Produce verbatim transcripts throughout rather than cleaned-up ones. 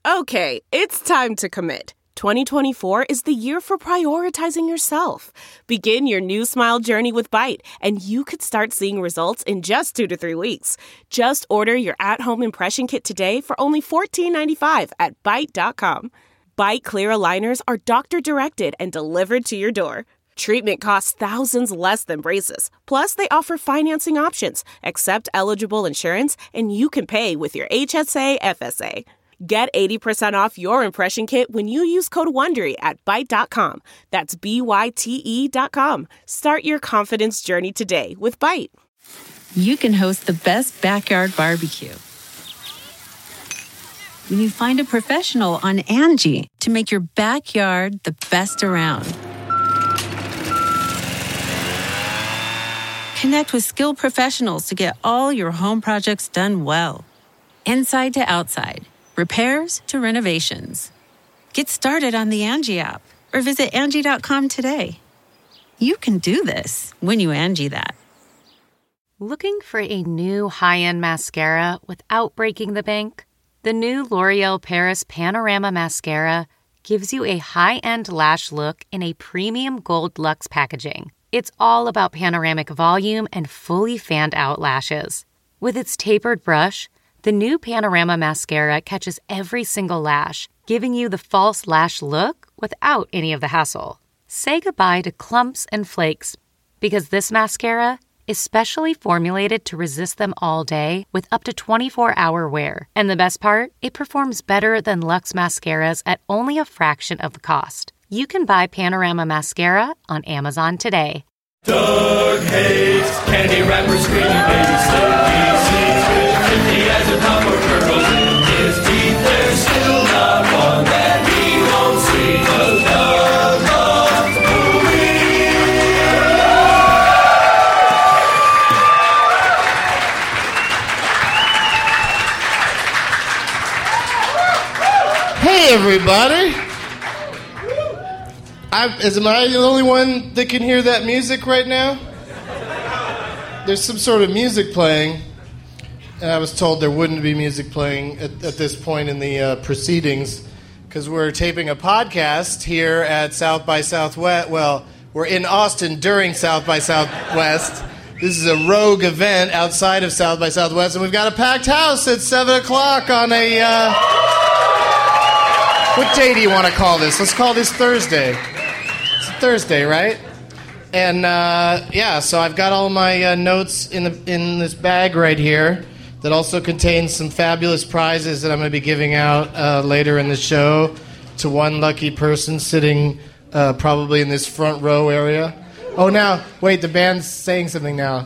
Okay, it's time to commit. twenty twenty-four is the year for prioritizing yourself. Begin your new smile journey with Byte, and you could start seeing results in just two to three weeks. Just order your at-home impression kit today for only fourteen ninety-five at byte dot com. Byte clear aligners are doctor-directed and delivered to your door. Treatment costs thousands less than braces. Plus, they offer financing options, accept eligible insurance, and you can pay with your H S A F S A. Get eighty percent off your impression kit when you use code WONDERY at byte dot com. That's B Y T E dot com. Start your confidence journey today with Byte. You can host the best backyard barbecue when you find a professional on Angie to make your backyard the best around. Connect with skilled professionals to get all your home projects done well. Inside to outside, repairs to renovations. Get started on the Angie app or visit Angie dot com today. You can do this when you Angie that. Looking for a new high-end mascara without breaking the bank? The new L'Oreal Paris Panorama Mascara gives you a high-end lash look in a premium gold luxe packaging. It's all about panoramic volume and fully fanned-out lashes. With its tapered brush, the new Panorama Mascara catches every single lash, giving you the false lash look without any of the hassle. Say goodbye to clumps and flakes, because this mascara is specially formulated to resist them all day with up to twenty-four hour wear. And the best part? It performs better than Luxe mascaras at only a fraction of the cost. You can buy Panorama Mascara on Amazon today. Doug hates candy wrappers, screaming baby sticky seeds with fifty as a pop or kernels in his teeth. There's still not one that he won't see, 'cause Doug loves movies. Hey, everybody. I, is, am I the only one that can hear that music right now? There's some sort of music playing, and I was told there wouldn't be music playing at, at this point in the uh, proceedings, because we're taping a podcast here at South by Southwest. Well, we're in Austin during South by Southwest. This is a rogue event outside of South by Southwest, and we've got a packed house at seven o'clock on a... Uh, what day do you want to call this? Let's call this Thursday. Thursday, right? And uh, yeah, so I've got all my uh, notes in the in this bag right here that also contains some fabulous prizes that I'm going to be giving out uh, later in the show to one lucky person sitting uh, probably in this front row area. Oh, now, wait, the band's saying something now.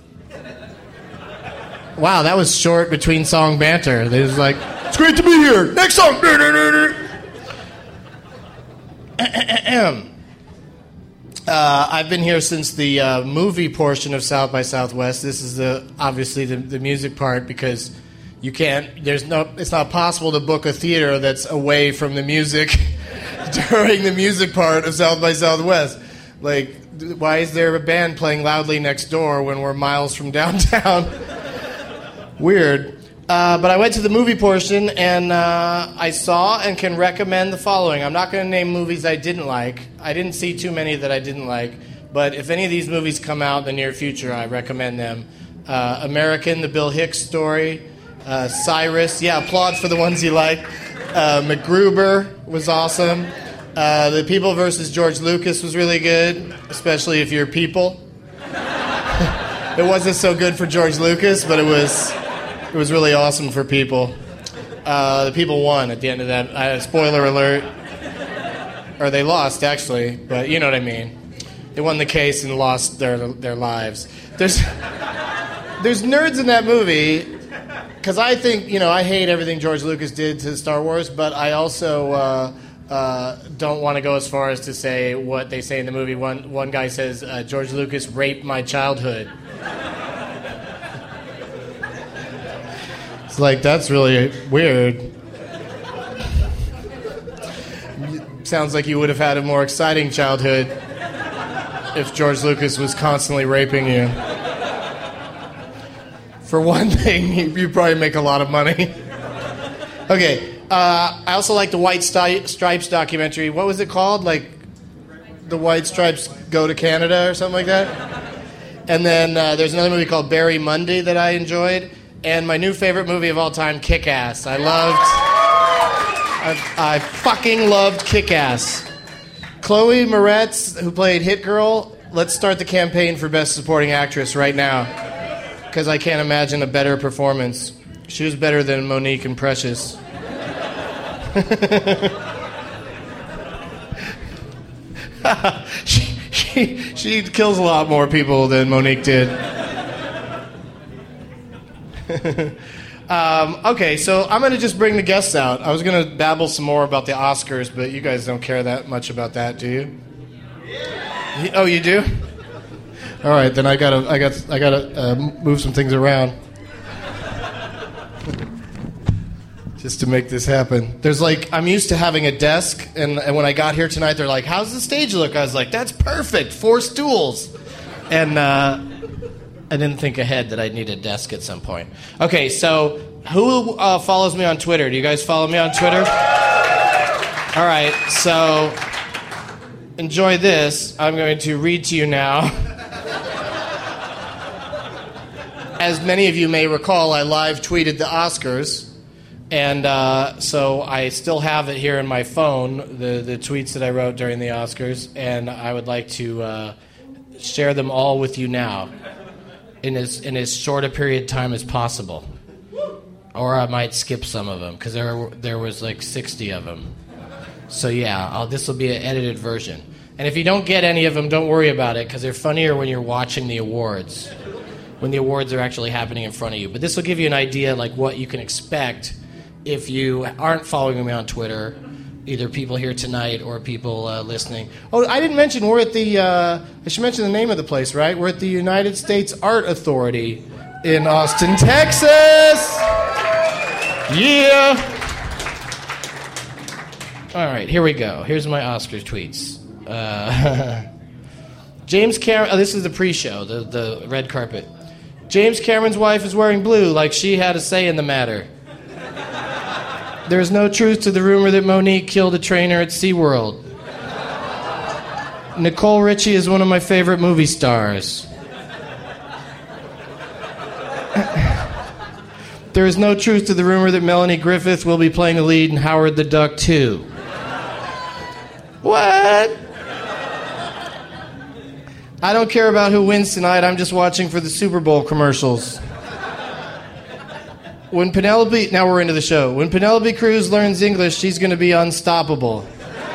Wow, that was short between song banter. They was like, it's great to be here. Next song. Uh, I've been here since the uh, movie portion of South by Southwest. This is the obviously the, the music part, because you can't. There's no. It's not possible to book a theater that's away from the music during the music part of South by Southwest. Like, why is there a band playing loudly next door when we're miles from downtown? Weird. Uh, but I went to the movie portion, and uh, I saw and can recommend the following. I'm not going to name movies I didn't like. I didn't see too many that I didn't like. But if any of these movies come out in the near future, I recommend them. Uh, American, the Bill Hicks story. Uh, Cyrus, yeah, applause for the ones you like. Uh, MacGruber was awesome. Uh, the People versus George Lucas was really good, especially if you're people. It wasn't so good for George Lucas, but it was... It was really awesome for people. Uh, the people won at the end of that. Uh, spoiler alert. Or they lost, actually. But you know what I mean. They won the case and lost their their lives. There's there's nerds in that movie, because I think, you know, I hate everything George Lucas did to Star Wars, but I also uh, uh, don't want to go as far as to say what they say in the movie. One, one guy says, uh, George Lucas raped my childhood. Like, that's really weird. Sounds like you would have had a more exciting childhood if George Lucas was constantly raping you. For one thing, you probably make a lot of money. Okay, Uh, I also like the White Sti- Stripes documentary. What was it called? Like, The White Stripes Go to Canada or something like that? And then uh, there's another movie called Barry Mundy that I enjoyed. And my new favorite movie of all time, Kick-Ass. I loved... I, I fucking loved Kick-Ass. Chloe Moretz, who played Hit Girl, let's start the campaign for Best Supporting Actress right now. Because I can't imagine a better performance. She was better than Monique and Precious. she, she, she kills a lot more people than Monique did. um, okay, so I'm going to just bring the guests out. I was going to babble some more about the Oscars, but you guys don't care that much about that, do you? Yeah. Oh, you do? All right, then I gotta, I got, I gotta uh, move some things around just to make this happen. There's like, I'm used to having a desk, and, and when I got here tonight, they're like, "How's the stage look?" I was like, "That's perfect, four stools," and uh, I didn't think ahead that I'd need a desk at some point. Okay, so who uh, follows me on Twitter? Do you guys follow me on Twitter? All right, so enjoy this. I'm going to read to you now. As many of you may recall, I live tweeted the Oscars, and uh, so I still have it here in my phone, the, the tweets that I wrote during the Oscars, and I would like to uh, share them all with you now in as, in as short a period of time as possible. Or I might skip some of them, because there, there was like sixty of them. So yeah, this will be an edited version. And if you don't get any of them, don't worry about it, because they're funnier when you're watching the awards. When the awards are actually happening in front of you. But this will give you an idea like what you can expect if you aren't following me on Twitter, either people here tonight or people uh, listening. Oh, I didn't mention we're at the, uh, I should mention the name of the place, right? We're at the United States Art Authority in Austin, Texas! Yeah! All right, here we go. Here's my Oscars tweets. Uh, James Cameron, oh, this is the pre-show, the, the red carpet. James Cameron's wife is wearing blue, like she had a say in the matter. There's no truth to the rumor that Monique killed a trainer at SeaWorld. Nicole Richie is one of my favorite movie stars. There is no truth to the rumor that Melanie Griffith will be playing the lead in Howard the Duck two. What? I don't care about who wins tonight. I'm just watching for the Super Bowl commercials. When Penelope... Now we're into the show. When Penelope Cruz learns English, she's going to be unstoppable.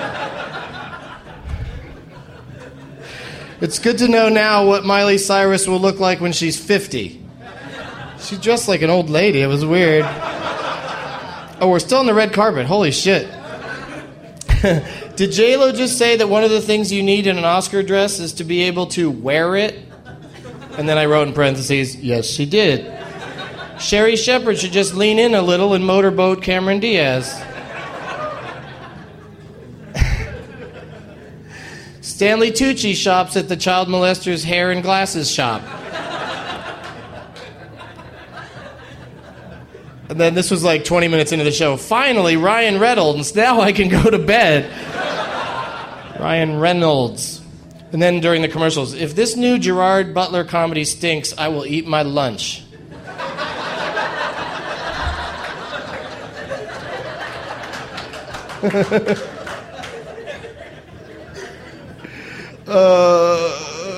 It's good to know now what Miley Cyrus will look like when she's fifty. She's dressed like an old lady. It was weird. Oh, we're still on the red carpet. Holy shit. Did J-Lo just say that one of the things you need in an Oscar dress is to be able to wear it? And then I wrote in parentheses, yes, she did. Sherry Shepherd should just lean in a little and motorboat Cameron Diaz. Stanley Tucci shops at the child molester's hair and glasses shop. And then this was like twenty minutes into the show. Finally, Ryan Reynolds. Now I can go to bed. Ryan Reynolds. And then during the commercials, if this new Gerard Butler comedy stinks, I will eat my lunch. uh...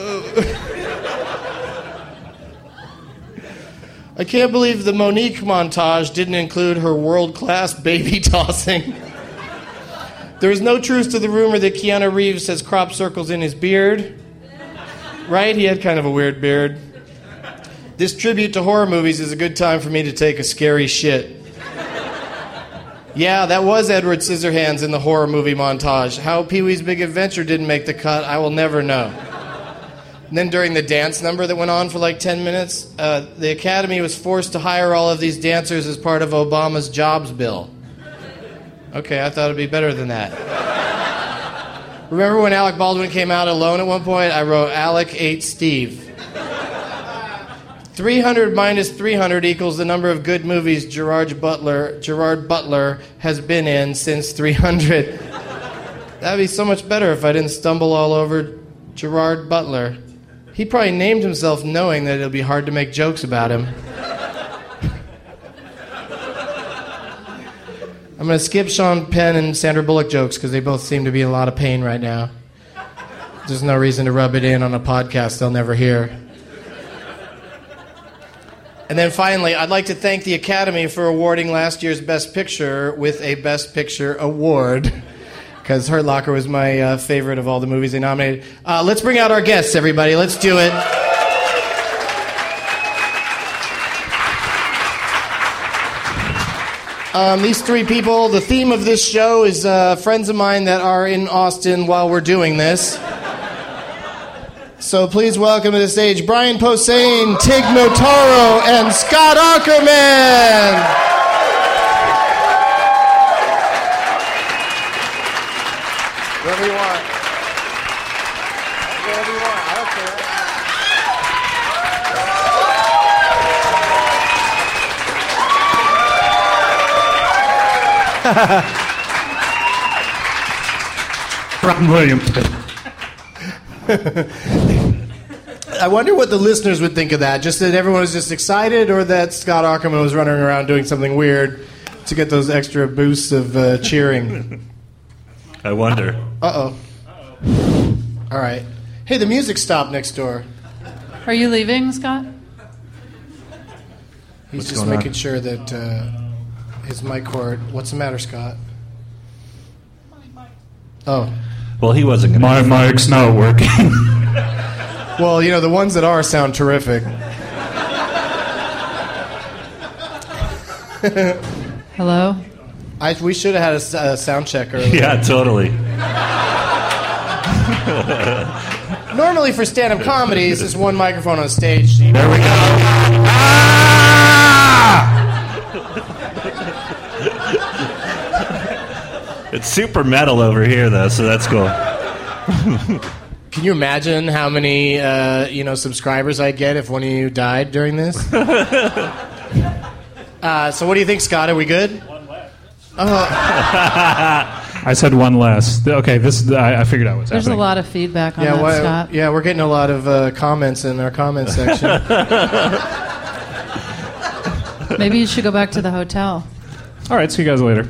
I can't believe the Monique montage didn't include her world-class baby tossing. There is no truth to the rumor that Keanu Reeves has crop circles in his beard. Right? He had kind of a weird beard. This tribute to horror movies is a good time for me to take a scary shit. Yeah, that was Edward Scissorhands in the horror movie montage. How Pee-wee's Big Adventure didn't make the cut, I will never know. And then during the dance number that went on for like ten minutes, uh, the Academy was forced to hire all of these dancers as part of Obama's jobs bill. Okay, I thought it'd be better than that. Remember when Alec Baldwin came out alone at one point? I wrote, Alec ate Steve. three hundred minus three hundred equals the number of good movies Gerard Butler Gerard Butler has been in since three hundred. That'd be so much better if I didn't stumble all over Gerard Butler. He probably named himself knowing that it'll be hard to make jokes about him. I'm going to skip Sean Penn and Sandra Bullock jokes because they both seem to be in a lot of pain right now. There's no reason to rub it in on a podcast they'll never hear. And then finally, I'd like to thank the Academy for awarding last year's Best Picture with a Best Picture award, because Hurt Locker was my uh, favorite of all the movies they nominated. Uh, let's bring out our guests, everybody. Let's do it. Um, these three people, the theme of this show is uh, friends of mine that are in Austin while we're doing this. So please welcome to the stage Brian Posehn, Tig Notaro, and Scott Aukerman. Wherever you want. Wherever you want. I don't care. Robin Williams. I wonder what the listeners would think of that. Just that everyone was just excited, or that Scott Aukerman was running around doing something weird to get those extra boosts of uh, cheering. I wonder. Uh-oh. All right. Hey, the music stopped next door. Are you leaving, Scott? He's What's just going making on? sure that uh, his mic cord... What's the matter, Scott? Oh. Well, he wasn't going to... My mic's not working. Well, you know, the ones that are sound terrific. Hello? I, we should have had a s- a, sound check earlier. Yeah, totally. Normally for stand-up comedy, it's just one microphone on stage. There we go. Ah! It's super metal over here, though, so that's cool. Can you imagine how many, uh, you know, subscribers I'd get if one of you died during this? uh, so what do you think, Scott? Are we good? One less. Uh, I said one less. Okay, this I, I figured out what's There's happening. a lot of feedback on yeah, that, why- Scott. yeah, we're getting a lot of uh, comments in our comments section. Maybe you should go back to the hotel. All right, see you guys later.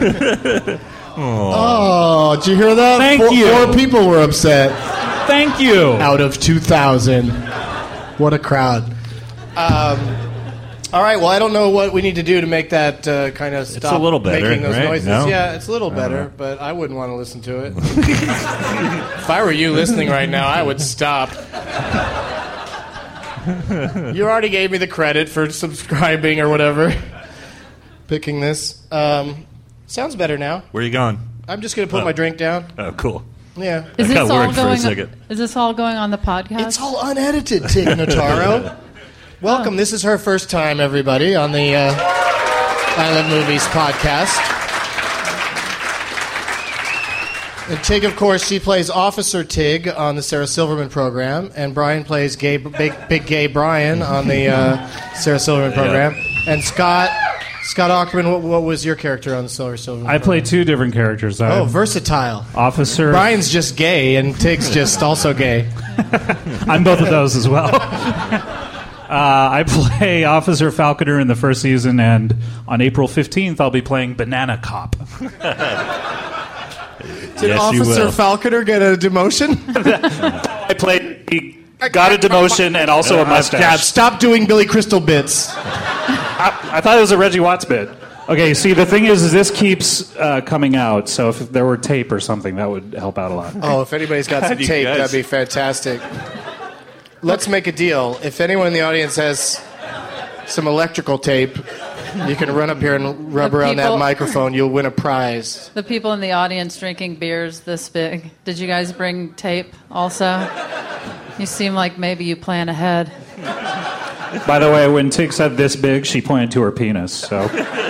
Oh, did you hear that? Thank four, you. Four people were upset. Thank you. Out of two thousand. What a crowd. Um, all right, well, I don't know what we need to do to make that uh, kind of stop a little better, making those right? noises. No? Yeah, it's a little better, know. but I wouldn't want to listen to it. If I were you listening right now, I would stop. You already gave me the credit for subscribing or whatever. Picking this. Um, sounds better now. Where are you going? I'm just going to put Oh. my drink down. Oh, cool. Yeah. Is I this got all worried for a going? second. Is this all going on the podcast? It's all unedited, Tig Notaro. Welcome. This is her first time, everybody, on the uh, I Love Movies podcast. And Tig, of course, she plays Officer Tig on the Sarah Silverman program, and Brian plays gay, big, big gay Brian on the uh, Sarah Silverman program. And Scott, Scott Aukerman, what, what was your character on the Sarah Silverman I program? play two different characters. I Oh, versatile. Officer. Brian's just gay, and Tig's just also gay. I'm both of those as well. Uh, I play Officer Falconer in the first season, and on April fifteenth, I'll be playing Banana Cop. Did Yes, you Officer will. Falconer get a demotion? I played. He got a demotion and also a God, mustache. stop doing Billy Crystal bits. I, I thought it was a Reggie Watts bit. Okay, see, the thing is, is this keeps uh, coming out, so if there were tape or something, that would help out a lot. Oh, if anybody's got some You tape, guys- that'd be fantastic. Let's make a deal. If anyone in the audience has some electrical tape, you can run up here and rub The around that people- microphone. You'll win a prize. The people in the audience drinking beers this big. Did you guys bring tape also? You seem like maybe you plan ahead. By the way, when Tig said this big, she pointed to her penis, so...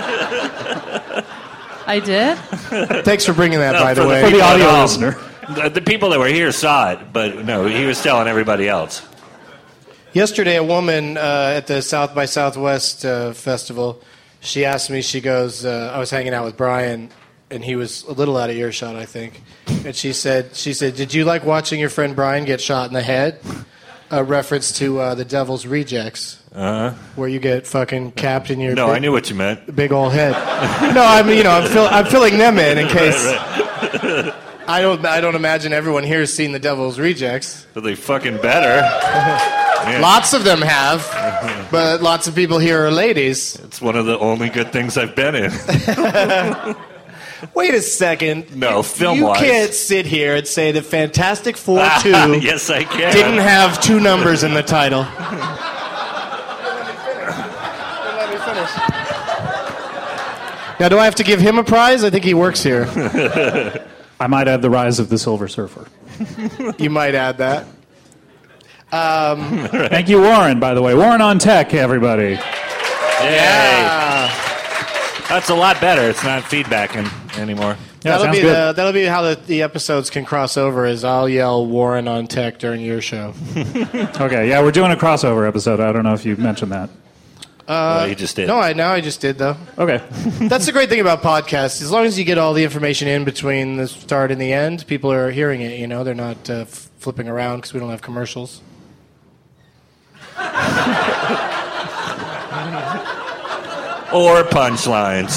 I did? Thanks for bringing that, by the for way. For the people audio at home. listener. The, the people that were here saw it, but no, he was telling everybody else. Yesterday, a woman uh, at the South by Southwest uh, festival, she asked me, she goes, uh, I was hanging out with Brian, and he was a little out of earshot, I think. And she said, she said, did you like watching your friend Brian get shot in the head? A reference to uh, The Devil's Rejects, uh-huh. where you get fucking capped in your no, big, I knew what you meant. Big old head. No, I mean, you know, I'm, fill, I'm filling them in in case. Right, right. I don't. I don't imagine everyone here has seen The Devil's Rejects. But they fucking better. Yeah. Lots of them have, but lots of people here are ladies. It's one of the only good things I've been in. Wait a second. No, film You wise. can't sit here and say that Fantastic Four two yes, I can. didn't have two numbers in the title. Let me finish. Now, do I have to give him a prize? I think he works here. I might add The Rise of the Silver Surfer. You might add that. Um, Thank you, Warren, by the way. Warren on Tech, everybody. yeah. That's a lot better. It's not feedbacking anymore. Yeah, that'll sounds be good. the, that'll be how the, the episodes can cross over. Is I'll yell Warren on Tech during your show. Okay, yeah, we're doing a crossover episode. I don't know if you mentioned that. Uh, well, you just did. No, I now I just did though. Okay. That's the great thing about podcasts. As long as you get all the information in between the start and the end, people are hearing it. You know, they're not uh, f- flipping around because we don't have commercials. Or punchlines.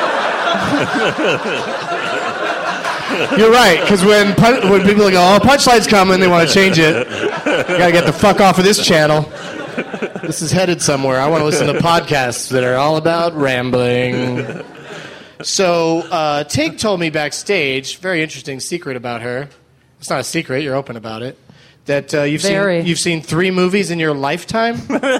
You're right, because when pun- when people go, oh, punchline's coming, they want to change it. You gotta get the fuck off of this channel. This is headed somewhere. I want to listen to podcasts that are all about rambling. So, uh, Tig told me backstage, very interesting secret about her. It's not a secret, you're open about it. That uh, you've Very. seen you've seen three movies in your lifetime.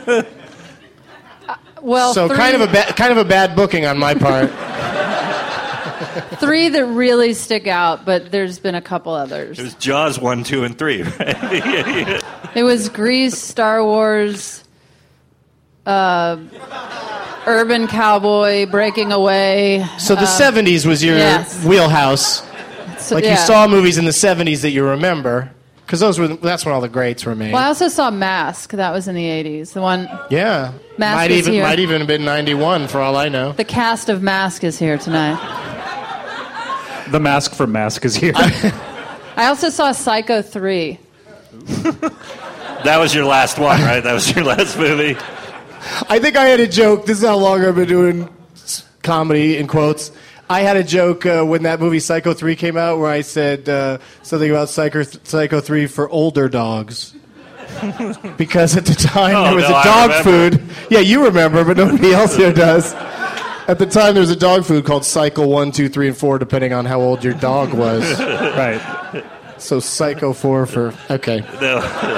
Well, So three, kind of a ba- kind of a bad booking on my part. three that really stick out, but there's been a couple others. It was Jaws one, two, and three, right? It was Grease, Star Wars, uh, Urban Cowboy, Breaking Away. So the um, seventies was your yes. wheelhouse. so- Like yeah. you saw movies in the seventies that you remember, because those were that's when all the greats were made. Well, I also saw Mask. That was in the eighties. The one, Yeah, Mask might is even here. might even have been ninety-one for all I know. the cast of Mask is here tonight. The Mask from Mask is here. I also saw Psycho three. That was your last one, right? That was your last movie? I think I had a joke. This is how long I've been doing s- comedy in quotes. I had a joke uh, when that movie Psycho three came out, where I said uh, something about Psycho Psycho three for older dogs. Because at the time Oh, there was no, a I dog remember. food. Yeah, you remember, but nobody else here does. At the time, there was a dog food called Cycle one, two, three, and four, depending on how old your dog was. Right. So Psycho four for okay. No.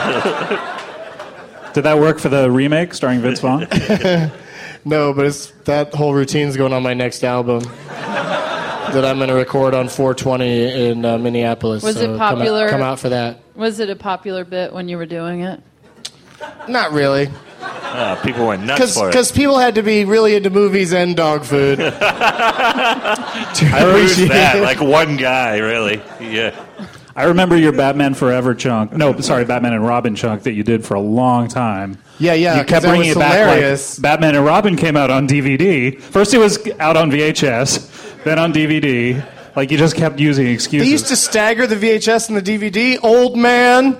Did that work for the remake starring Vince Vaughn? No, but it's that whole routine's going on my next album that I'm going to record on four twenty in uh, Minneapolis. Was so it come out- popular? Come out, for that. Was it a popular bit when you were doing it? Not really, Uh, people went nuts for it. because people had to be really into movies and dog food. to Who's appreciate that? it. Like one guy, really? Yeah. I remember your Batman Forever chunk. No, sorry, Batman and Robin chunk that you did for a long time. Yeah, yeah, You 'cause kept that bringing was it back. hilarious. Like Batman and Robin came out on D V D. First, it was out on V H S, then on D V D. Like you just kept using excuses. They used to stagger the V H S and the D V D. Old man.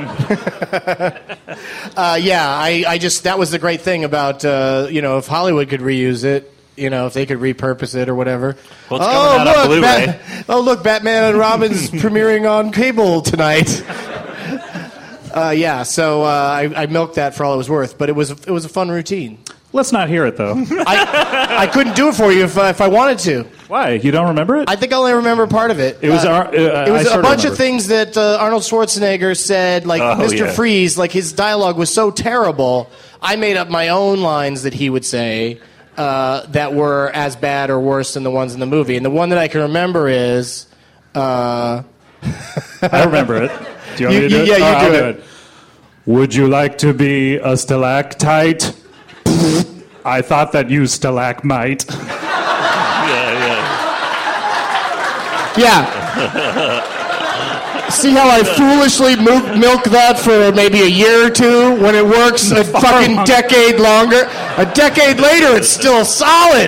uh, yeah, I, I just that was the great thing about uh, you know if Hollywood could reuse it, you know if they could repurpose it or whatever. Well, it's coming out on Blu-ray. Bat- oh look, Batman and Robin's premiering on cable tonight. Uh, yeah, so uh, I, I milked that for all it was worth, but it was it was a fun routine. Let's not hear it though. I I couldn't do it for you if uh, if I wanted to. Why? You don't remember it? I think I only remember part of it. It was Uh, our- uh, it was I a sort of bunch of remember. things that uh, Arnold Schwarzenegger said, like Oh, Mister yeah. Freeze, like his dialogue was so terrible. I made up my own lines that he would say uh, that were as bad or worse than the ones in the movie. And the one that I can remember is. Uh, I remember it. Do you want You- me to do you- it? yeah, you All right, do I'll it. Would you like to be a stalactite? I thought that you stalagmite. Yeah, yeah. yeah. See how I foolishly milk, milk that for maybe a year or two when it works a fucking longer. decade longer? A decade later, it's still solid.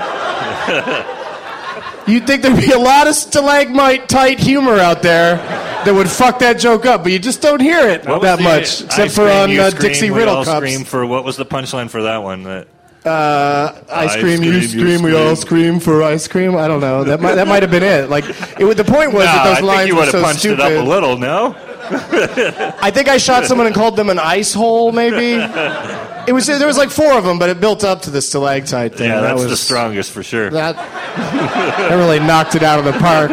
You'd think there'd be a lot of stalagmite-tight humor out there that would fuck that joke up, but you just don't hear it What was that the- much, I except for scream, on you uh, scream, Dixie we Riddle all Cups. scream for what was the punchline for that one? That Uh, ice I cream, you scream, you scream, we all scream for ice cream. I don't know. That might that might have been it. Like, it, was- the point was no, that those I lines think you were would have so punched stupid. it up a little. No, I think I shot someone and called them an ice hole. Maybe it was there was like four of them, but it built up to the stalactite thing. yeah, that that's was the strongest for sure. That that really knocked it out of the park.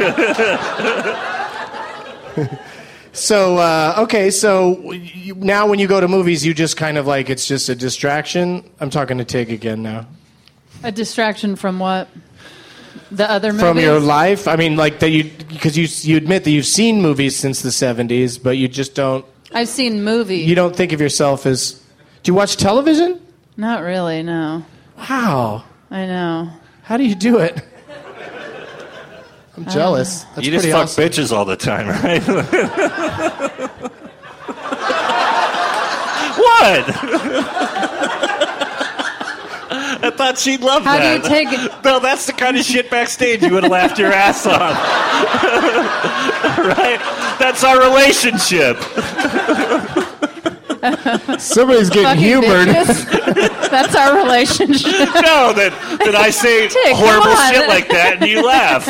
So uh, okay, so you, now when you go to movies, you just kind of like it's just a distraction. I'm talking to Tig again now. A distraction from what? The other movies? From your life? I mean, like that you because you you admit that you've seen movies since the seventies, but you just don't. I've seen movies. You don't think of yourself as. Do you watch television? Not really, no. Wow. I know. How do you do it? I'm jealous. That's you just pretty fuck awesome. bitches all the time, right? What? I thought she'd love How do that. you take it? No, that's the kind of shit backstage you would have laughed your ass off. Right? That's our relationship. Somebody's getting Fucking humored. bitches? That's our relationship. No, that, that I say Tig, horrible come on. shit like that and you laugh.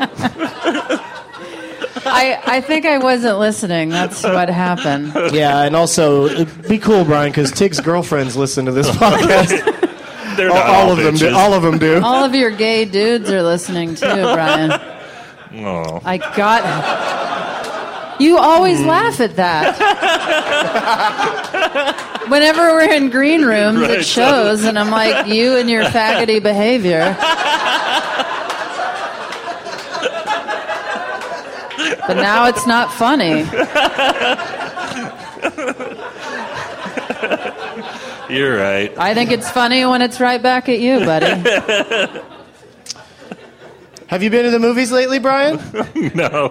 I, I think I wasn't listening. That's what happened. Yeah, and also uh, be cool, Brian, because Tig's girlfriends listen to this podcast. They're all, not all all of them do. bitches. All of them do. All of your gay dudes are listening too, Brian. Oh. I got You always laugh at that. Whenever we're in green rooms, Right, it shows, and I'm like, you and your faggoty behavior. But now it's not funny. You're right. I think it's funny when it's right back at you, buddy. Have you been to the movies lately, Brian? No.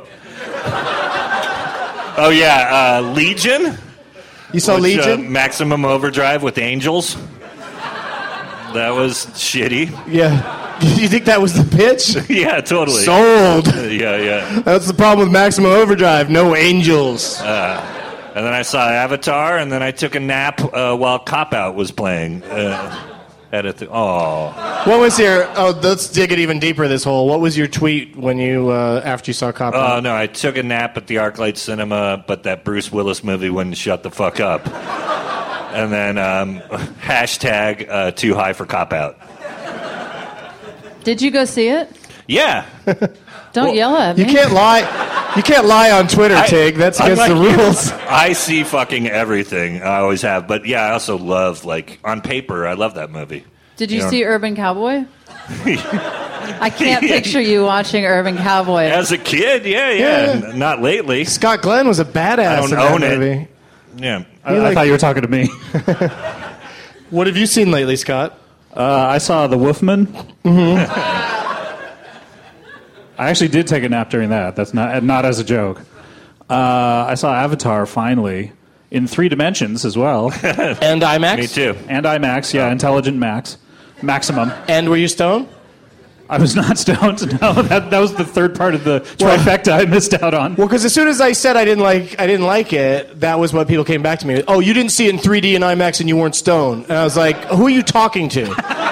Oh, yeah, uh, Legion? You saw Which, uh, Legion? Maximum Overdrive with Angels. That was shitty. Yeah. You think that was the pitch? Yeah, totally. Sold. Uh, yeah, yeah. That's the problem with Maximum Overdrive. No angels. Uh, and then I saw Avatar, and then I took a nap uh, while Cop Out was playing. Uh, at a th- oh. What was your? Oh, let's dig it even deeper. This hole. What was your tweet when you uh, after you saw Cop Oh, Out? no, I took a nap at the ArcLight Cinema, but that Bruce Willis movie wouldn't shut the fuck up. And then um, hashtag uh, too high for Cop Out. Did you go see it? Yeah. Don't Well, yell at me. You can't lie. You can't lie on Twitter, I- Tig. That's against unlike the you, rules. I see fucking everything. I always have. But yeah, I also love, like, on paper, I love that movie. Did you You know- see Urban Cowboy? I can't picture you watching Urban Cowboy. As a kid, yeah, yeah. Yeah. N- Not lately. Scott Glenn was a badass I don't in that own it. movie. Yeah. I, You I like- thought you were talking to me. What have you seen lately, Scott? Uh, I saw The Wolfman. Mm-hmm. I actually did take a nap during that. That's not not as a joke. Uh, I saw Avatar finally in three dimensions as well, And IMAX? Me too. and IMAX. Yeah, Intelligent Max, Maximum. And were you stoned? I was not stoned. No, that that was the third part of the trifecta I missed out on. Well, because as soon as I said I didn't like I didn't like it, that was what people came back to me with. Oh, you didn't see it in three D and IMAX and you weren't stoned. And I was like, who are you talking to?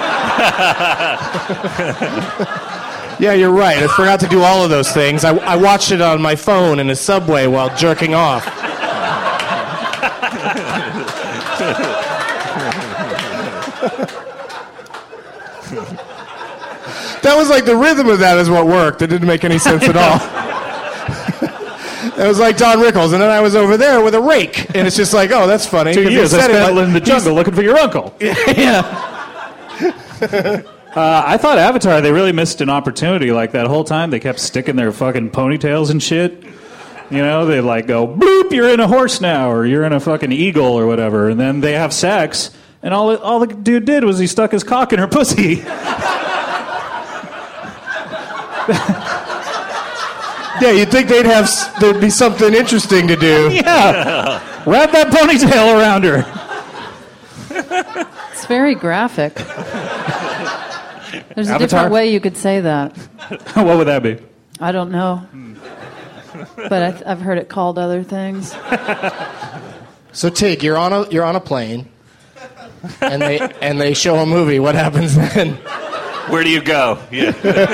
Yeah, you're right. I forgot to do all of those things. I, I watched it on my phone in a subway while jerking off. That was like the rhythm of that is what worked. It didn't make any sense at all. It was like Don Rickles, and then I was over there with a rake, and it's just like, oh, that's funny. Two 'cause they years I said it spent like- in the jungle looking for your uncle. Yeah. Uh, I thought Avatar, they really missed an opportunity. Like that whole time, they kept sticking their fucking ponytails and shit. You know, they like go, boop, you're in a horse now, or you're in a fucking eagle or whatever. And then they have sex, and all, all the dude did was he stuck his cock in her pussy. Yeah, you'd think they'd have s- there'd be something interesting to do. Yeah. Wrap that ponytail around her. It's very graphic. There's a Avatar? different way you could say that. What would that be? I don't know. But I th- I've heard it called other things. So Tig, you're on a you're on a plane, and they and they show a movie. What happens then? Where do you go? Yeah.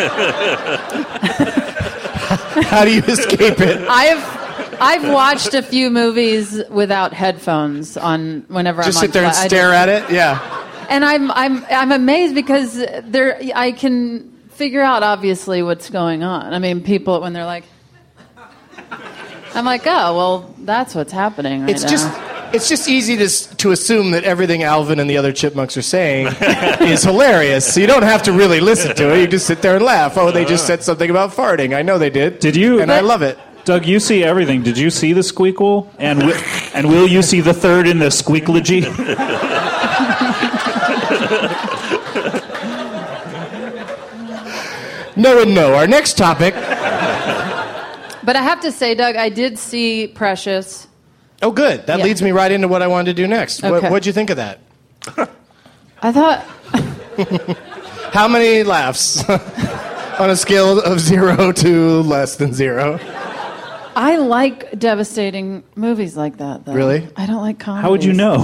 How do you escape it? I've I've watched a few movies without headphones on whenever Just I'm sit on there and fli- I stare just- at it. Yeah. And I'm I'm I'm amazed because there I can figure out obviously what's going on. I mean, people when they're like, I'm like, oh well, that's what's happening right It's now. just it's just easy to s- to assume that everything Alvin and the other chipmunks are saying is hilarious. So you don't have to really listen to it. You just sit there and laugh. Oh, they just said something about farting. I know they did. Did you? And I love it. Doug, you see everything. Did you see the squeakle? And wi- and will you see the third in the squeaklogy? No and no. Our next topic. But I have to say, Doug, I did see Precious. Oh, good. That Yeah. leads me right into what I wanted to do next. What, Okay. what'd you think of that? I thought How many laughs on a scale of zero to less than zero? I like devastating movies like that, though. Really? I don't like comedies. How would you know?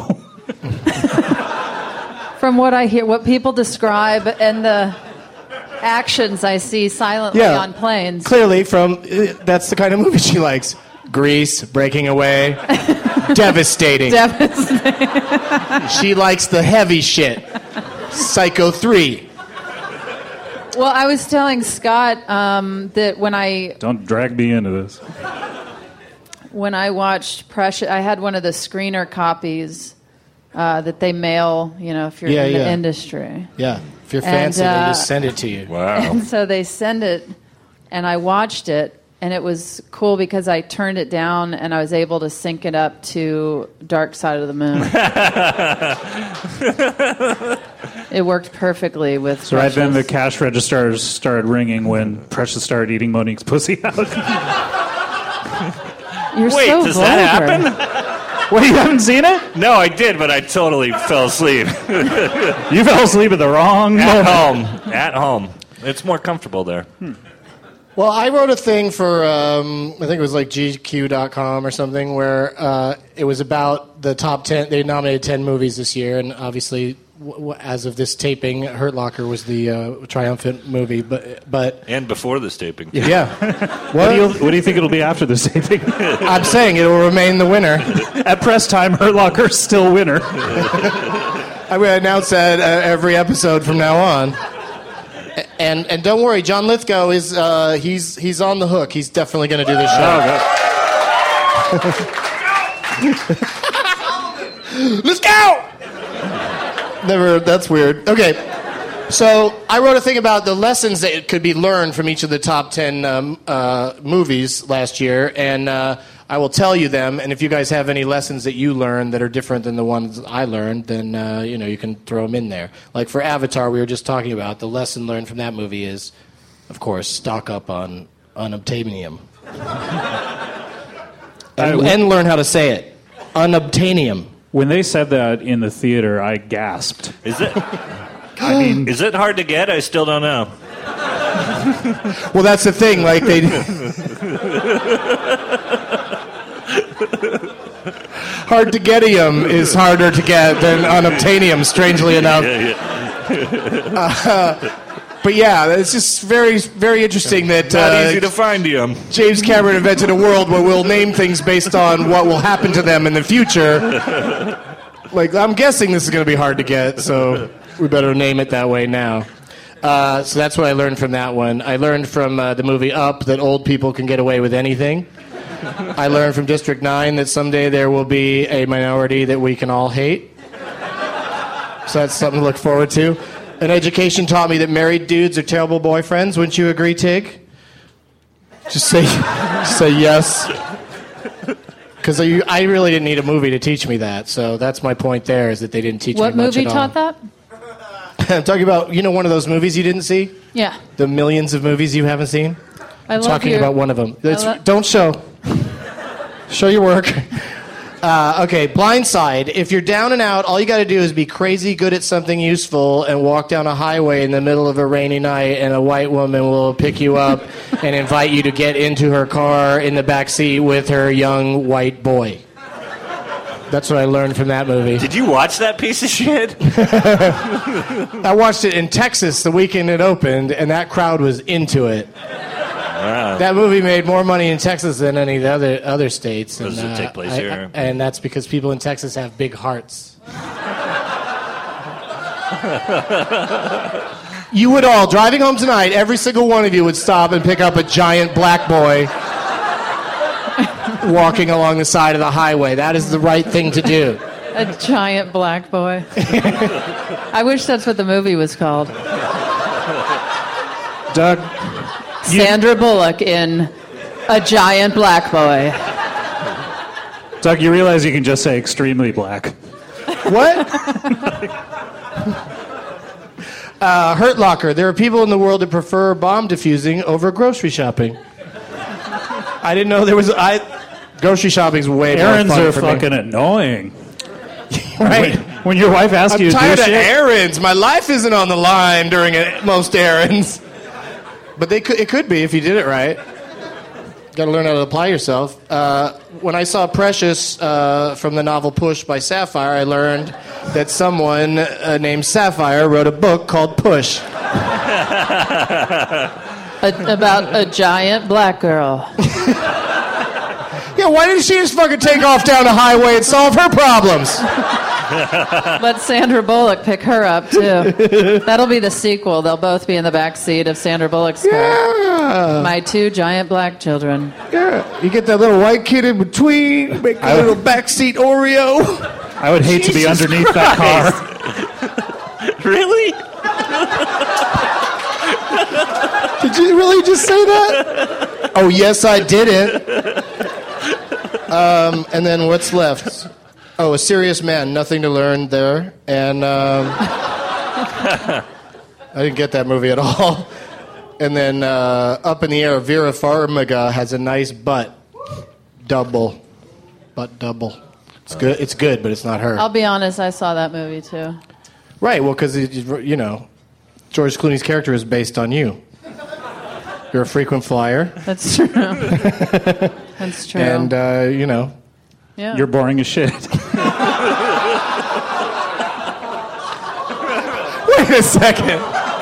From what I hear, what people describe, and the actions I see silently Yeah. on planes. Clearly, from uh, that's the kind of movie she likes. Grease, Breaking Away, devastating. Devastating. She likes the heavy shit. Psycho three. Well, I was telling Scott um, that when I Don't drag me into this. when I watched Precious, I had one of the screener copies uh, that they mail. You know, if you're Yeah, in the yeah. industry. Yeah, if you're And, fancy, they uh, just send it to you. Wow. And so they send it, and I watched it, and it was cool because I turned it down and I was able to sync it up to Dark Side of the Moon. It worked perfectly with So right then the Precious. cash registers started ringing when Precious started eating Monique's pussy out. You're Wait, so does that vulgar. happen? What, you haven't seen it? No, I did, but I totally fell asleep. You fell asleep at the wrong At moment. home. At home. It's more comfortable there. Well, I wrote a thing for, um, I think it was like G Q dot com or something, where uh, it was about the top ten. They nominated ten movies this year, and obviously, w- w- as of this taping, Hurt Locker was the uh, triumphant movie. But, but And before this taping. yeah. What do, you, what do you think it'll be after this taping? I'm saying it will remain the winner. At press time, Hurt Locker's still winner. I'm going to announce that uh, every episode from now on. And and don't worry, John Lithgow is uh, he's he's on the hook. He's definitely going to do this show. Let's go. Never. That's weird. Okay. So I wrote a thing about the lessons that could be learned from each of the top ten um, uh, movies last year, and uh, I will tell you them. And if you guys have any lessons that you learned that are different than the ones I learned, then uh, you know you can throw them in there. Like for Avatar, we were just talking about the lesson learned from that movie is, of course, stock up on unobtainium, and, and learn how to say it, unobtainium. When they said that in the theater, I gasped. Is it? I mean, Is it hard to get? I still don't know. Well, that's the thing. Like they. Hard to getium is harder to get than unobtainium, strangely enough. Uh, but yeah, it's just very, very interesting that Not uh, easy to find you. James Cameron invented a world where we'll name things based on what will happen to them in the future. Like, I'm guessing this is going to be hard to get, so we better name it that way now. Uh, so that's what I learned from that one. I learned from uh, the movie Up that old people can get away with anything. I learned from District nine that someday there will be a minority that we can all hate. So that's something to look forward to. And education taught me that married dudes are terrible boyfriends. Wouldn't you agree, Tig? Just say, just say yes. Because I, I really didn't need a movie to teach me that. So that's my point there, is that they didn't teach What me much movie at taught all. that? I'm talking about, you know, one of those movies you didn't see? Yeah. The millions of movies you haven't seen? I I'm love talking your- about one of them. It's, lo- don't show. Show your work. Uh, okay, Blindside. If you're down and out, all you got to do is be crazy good at something useful and walk down a highway in the middle of a rainy night, and a white woman will pick you up and invite you to get into her car in the back seat with her young white boy. That's what I learned from that movie. Did you watch that piece of shit? I watched it in Texas the weekend it opened, and that crowd was into it. Wow. That movie made more money in Texas than any of the other other states. Does and, it take place I- here? I- and that's because people in Texas have big hearts. You would all, driving home tonight, every single one of you would stop and pick up a giant black boy walking along the side of the highway. That is the right thing to do. A giant black boy. I wish that's what the movie was called. Doug, Sandra Bullock in A Giant Black Boy. Doug, you realize you can just say extremely black. What? uh, Hurt Locker. There are people in the world that prefer bomb defusing over grocery shopping. I didn't know there was... I Grocery shopping's way Errands more fun are for fucking me. annoying. Right. When, when your wife asks I'm you to do tired of shit, errands. My life isn't on the line during a, most errands. But they could, it could be if you did it right. Got to learn how to apply yourself. Uh, when I saw Precious uh, from the novel Push by Sapphire, I learned that someone uh, named Sapphire wrote a book called Push. A, about a giant black girl. Yeah, why didn't she just fucking take off down the highway and solve her problems? Let Sandra Bullock pick her up, too. That'll be the sequel. They'll both be in the back seat of Sandra Bullock's car. Yeah. My two giant black children. Yeah. You get that little white kid in between, make a little backseat Oreo. I would hate to be Jesus underneath that car. Really? Did you really just say that? Oh, yes, I did it. Um, and then what's left? Oh, A Serious Man, nothing to learn there. And um, I didn't get that movie at all. And then uh, Up in the Air, Vera Farmiga has a nice butt. Double. Butt double. It's good, It's good, but it's not her. I'll be honest, I saw that movie, too. Right, well, because, you know, George Clooney's character is based on you. You're a frequent flyer. That's true. That's true. And, uh, you know. Yeah. You're boring as shit. Wait a second.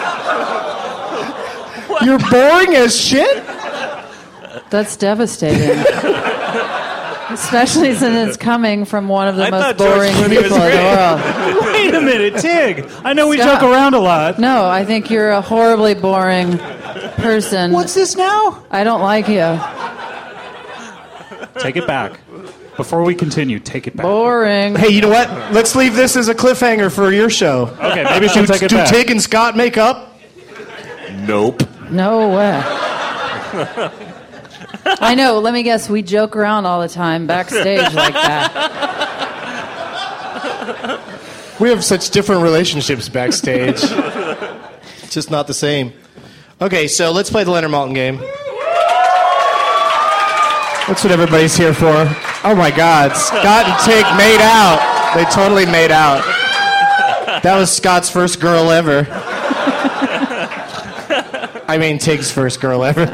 You're boring as shit? That's devastating. Especially since it's coming from one of the I most thought George boring Clooney people in was the great. world. Wait a minute, Tig. I know we Stop. joke around a lot. No, I think you're a horribly boring person. What's this now? I don't like you. Take it back. Before we continue, take it back. Boring. Hey, you know what? Let's leave this as a cliffhanger for your show. Okay, maybe she'll Do, take it do back. Tig and Scott make up? Nope. No way. I know. Let me guess. We joke around all the time backstage like that. We have such different relationships backstage. It's just not the same. Okay, so let's play the Leonard Maltin game. That's what everybody's here for. Oh my God, Scott and Tig made out. They totally made out. That was Scott's first girl ever. I mean, Tig's first girl ever.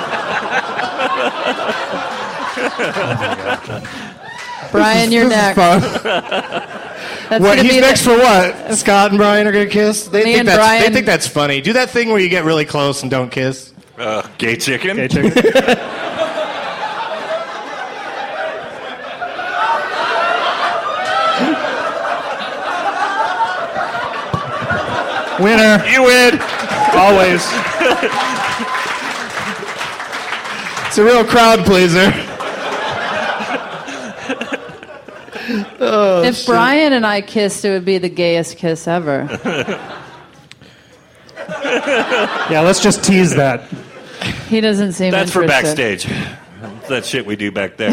Brian, you're This is next. fun. That's What, gonna he's be next the, for what? Scott and Brian are gonna kiss? They Me think and that's Brian- they think that's funny. Do that thing where you get really close and don't kiss. Uh, gay chicken? Okay, chicken. Winner. You win. Always. It's a real crowd pleaser. Oh, if shit. Brian and I kissed, it would be the gayest kiss ever. Yeah, let's just tease that. He doesn't seem That's for interested. backstage. That shit we do back there.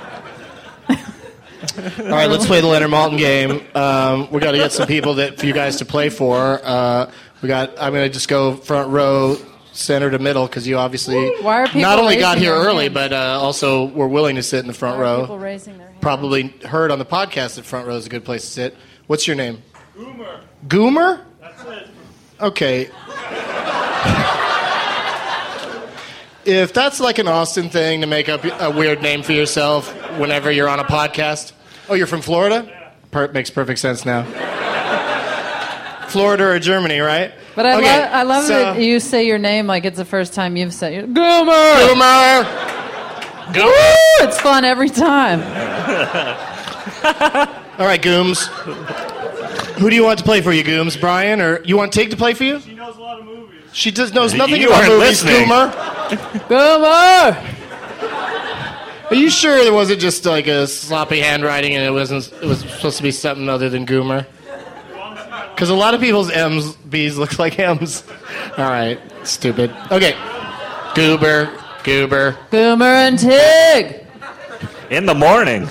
All right, let's play the Leonard Maltin game. Um, we got to get some people that for you guys to play for. Uh, we got. I'm going to just go front row, center to middle because you obviously Why are people not only got raising here their early, hands? but uh, also were willing to sit in the front Why are row. people raising their hands? Probably heard on the podcast that front row is a good place to sit. What's your name? Goomer. Goomer? That's it. Okay. If that's like an Austin thing to make up a weird name for yourself whenever you're on a podcast. Oh, you're from Florida? Yeah. Per- makes perfect sense now. Florida or Germany, right? But I, okay, lo- I love so, that you say your name like it's the first time you've said your Goomer. Goomer. Goomer. It's fun every time. All right, Gooms. Who do you want to play for you, Gooms? Brian, or you want Tig to play for you? She knows a lot of movies. She does knows nothing You about aren't movies, listening. Goomer. Goomer. Are you sure there wasn't just like a sloppy handwriting and it wasn't? It was supposed to be something other than Goomer? Because a lot of people's M's, B's look like M's. All right, stupid. Okay, Goober, Goober. Goomer and Tig. In the morning.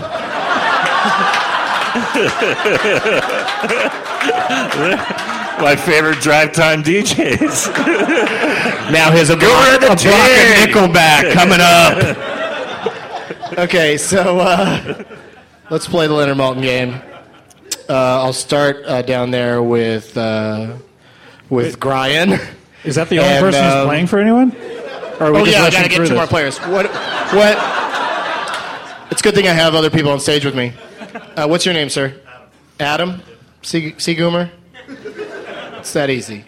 My favorite drive time D Js. Now here's a, block, a block of Nickelback coming up. Okay, so uh, let's play the Leonard Maltin game. Uh, I'll start uh, down there with uh, with Brian. Is that the only And, person um, who's playing for anyone? Or are we Oh just yeah, I rushing gotta get through two this? more players. What? What? It's a good thing I have other people on stage with me. Uh, what's your name, sir? Adam. See, see Goomer? It's that easy.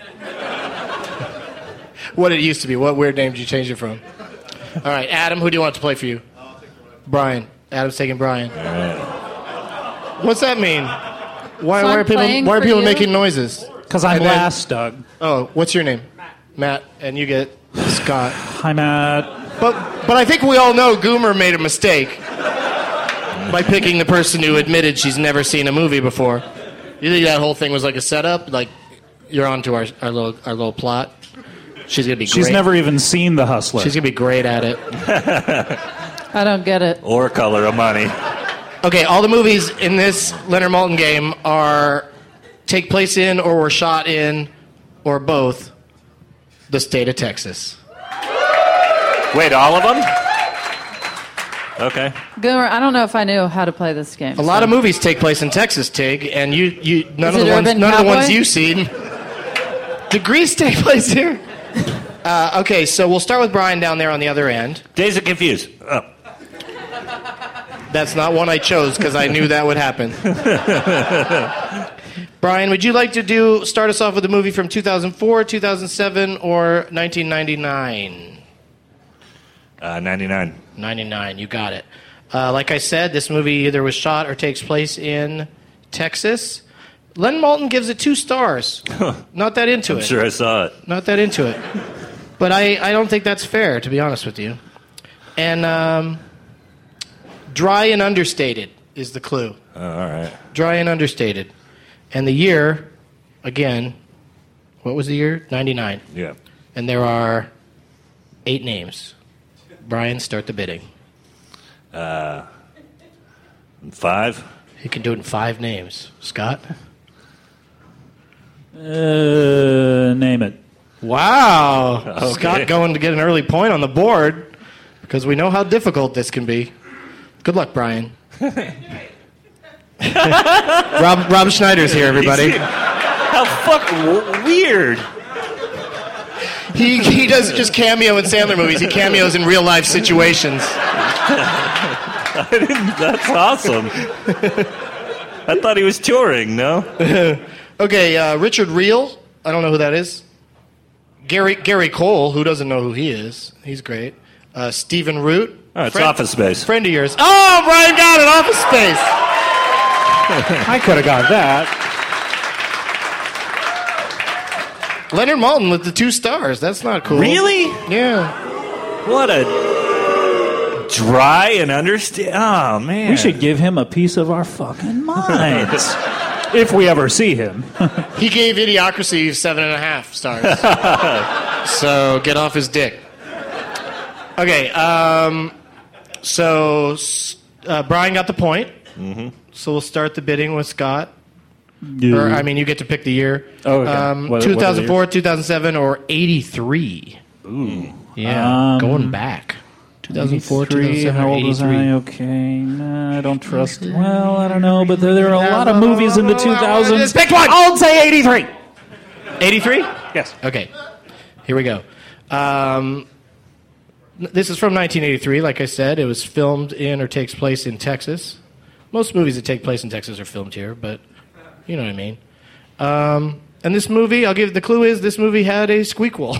What it used to be. What weird name did you change it from? All right, Adam. Who do you want to play for you? Brian. Adam's taking Brian. What's that mean? Why, So why I'm are people? playing Why are for people you? making noises? Because I'm And then- last, Doug. Oh, what's your name? Matt. And you get Scott. Hi, Matt. But but I think we all know Goomer made a mistake by picking the person who admitted she's never seen a movie before. You think that whole thing was like a setup? Like you're onto our our little our little plot. She's gonna be. She's great. never even seen The Hustler. She's gonna be great at it. I don't get it. Or Color of Money. Okay, all the movies in this Leonard Maltin game are take place in or were shot in or both the state of Texas. Wait, all of them? Okay. Goomer, I don't know if I knew how to play this game. A lot of movies take place in Texas, Tig, and you, you none Is of it the ones Urban none of the ones Cowboy? you've seen. Do Grease take place here? Uh, okay, so we'll start with Brian down there on the other end. Days of Confused. Oh. That's not one I chose because I knew that would happen. Brian, would you like to do start us off with a movie from two thousand four, two thousand seven, or nineteen ninety-nine? Uh, ninety-nine. ninety-nine, you got it. Uh, like I said, this movie either was shot or takes place in Texas. Len Maltin gives it two stars. Not that into I'm it. sure I saw it. Not that into it. But I, I don't think that's fair, to be honest with you. And um, dry and understated is the clue. Oh, all right. Dry and understated. And the year, again, what was the year? ninety-nine. Yeah. And there are eight names. Brian, start the bidding. Uh, five? You can do it in five names. Scott? Uh, name it. Wow. Okay. Scott going to get an early point on the board because we know how difficult this can be. Good luck, Brian. Rob, Rob Schneider's here, everybody. How fucking w- weird. He, he doesn't just cameo in Sandler movies. He cameos in real-life situations. I didn't, that's awesome. I thought he was touring, no? Okay, uh, Richard Reel. I don't know who that is. Gary Gary Cole. Who doesn't know who he is? He's great. Uh, Stephen Root. Oh, it's Friend- Office Space. Friend of yours. Oh, Brian got it. Office Space. I could have got that. Leonard Maltin with the two stars. That's not cool. Really? Yeah. What a dry and understand. Oh, man. We should give him a piece of our fucking minds. If we ever see him. He gave Idiocracy seven and a half stars. So get off his dick. Okay. Um, so uh, Brian got the point. Mm-hmm. So we'll start the bidding with Scott. Yeah. Or, I mean, you get to pick the year. Oh, okay. Um, What- what are the two thousand four, two thousand seven, or eighty-three. Ooh. Yeah, Um, going back. two thousand four, two thousand eighty-three, seven, how old was eighty-three. I? Okay, nah, I don't trust. Well, I don't know, but there, there are a lot of movies in the two thousands. Just pick one. I'll say eighty-three. eighty-three? Yes. Okay. Here we go. Um, this is from nineteen eighty-three. Like I said, it was filmed in or takes place in Texas. Most movies that take place in Texas are filmed here, but you know what I mean. Um, and this movie, I'll give the clue is this movie had a squeakquel.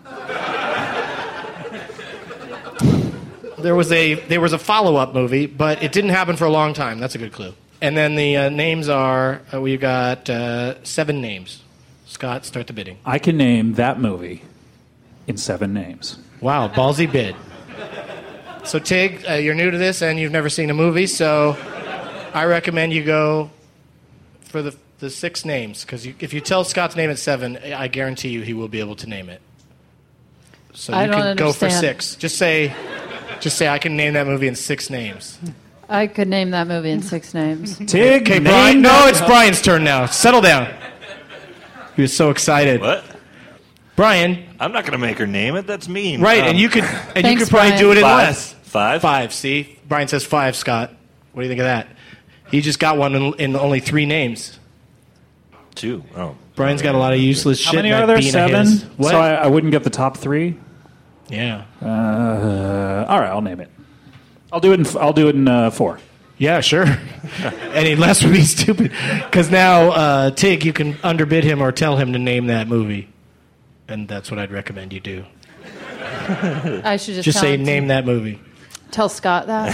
There was a there was a follow-up movie, but it didn't happen for a long time. That's a good clue. And then the uh, names are uh, we've got uh, seven names. Scott, start the bidding. I can name that movie in seven names. Wow, ballsy bid. So Tig, uh, you're new to this and you've never seen a movie, so I recommend you go for the the six names because if you tell Scott's name at seven, I guarantee you he will be able to name it. So you I don't can go for understand. six. Just say. Just say I can name that movie in six names. I could name that movie in six names. Tig, Okay, name Brian. No, that- it's Brian's turn now. Settle down. He was so excited. What? Brian, I'm not going to make her name it. That's mean. right? Um, and you could and you Thanks, could probably Brian. do it in Five. less. Five? Five. See, Brian says five. Scott, what do you think of that? He just got one in, in only three names. Two. Oh. Brian's got a lot of useless How shit. many in are that there? bean of Seven. his. What? So I, I wouldn't get the top three. yeah. Uh, all right, I'll name it. I'll do it. In, I'll do it in uh, four. Yeah, sure. Any less would be stupid. Because now, uh, Tig, you can underbid him or tell him to name that movie. And that's what I'd recommend you do. I should just, Just tell, say, him to- name that movie. tell Scott that.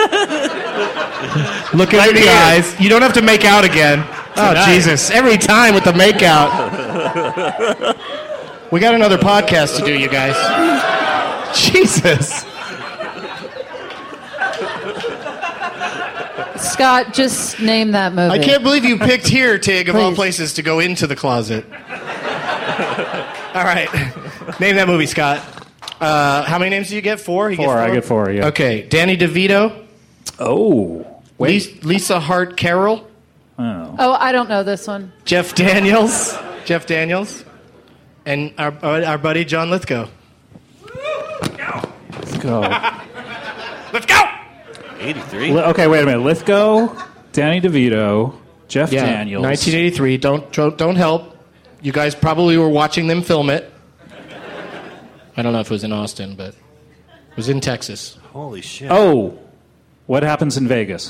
Look at the eyes. You don't have to make out again. Oh, Jesus. Every time with the make out. We got another podcast to do, you guys. Jesus. Scott, just name that movie. I can't believe you picked here, Tig, of all Please. places, to go into the closet. All right. Name that movie, Scott. Uh, how many names do you get? Four? You Four, I get four, yeah. Okay. Danny DeVito. Oh, Lis- Lisa Hart Carroll. oh. Oh, I don't know this one. Jeff Daniels. Jeff Daniels. And our, our buddy John Lithgow. Let's go. Let's go! eighty-three. Li- okay, wait a minute. Lithgow, Danny DeVito, Jeff Yeah, Daniels. nineteen eighty-three. Don't, don't don't help. You guys probably were watching them film it. I don't know if it was in Austin, but it was in Texas. Holy shit. Oh, What Happens in Vegas?